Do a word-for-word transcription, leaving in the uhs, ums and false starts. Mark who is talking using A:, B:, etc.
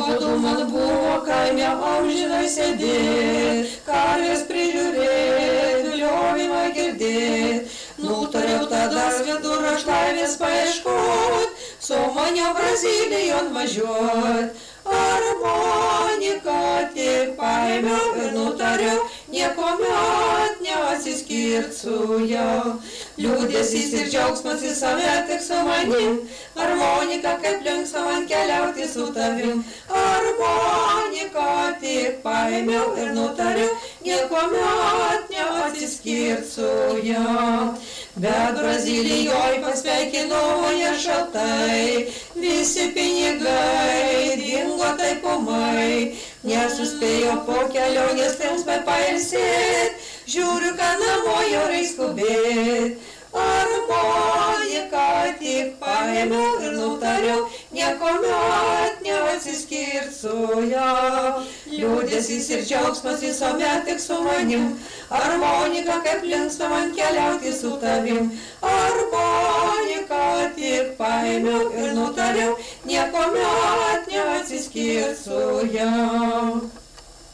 A: Nuobodu man buvo kaime amžinai sėdėt, karvės prižiūrėt, viliojimą girdėt. Nutariau tada vidur aš laimės paieškot, su mane Brazilijon važiuot. Armoniką tik paėmiau ir nutariau, niekuomet neatsiskirt su jau. Liūdesys ir džiaugsmas visuomet tik su manim, armonika kaip linksma man keliauti su tavim. Armoniką tik paėmiau ir nutariau, niekuomet neatsiskirt su jau. Bet Brazilijoj pasveikino mane šaltai, visi pinigai dingo taip ūmai. Nesuspėjo po kelionės linksmai pailsėt, žiūriu, kad namo jau reik skubėt. Armoniką tik paėmiau ir nutariau, niekuomet neatsiskirt su jau. Liūdesys ir džiaugsmas visuomet tik su manim, armonika kaip linksma man keliauti su tavim. Armoniką tik paėmiau ir nutariau, niekuomet neatsiskirt su jau.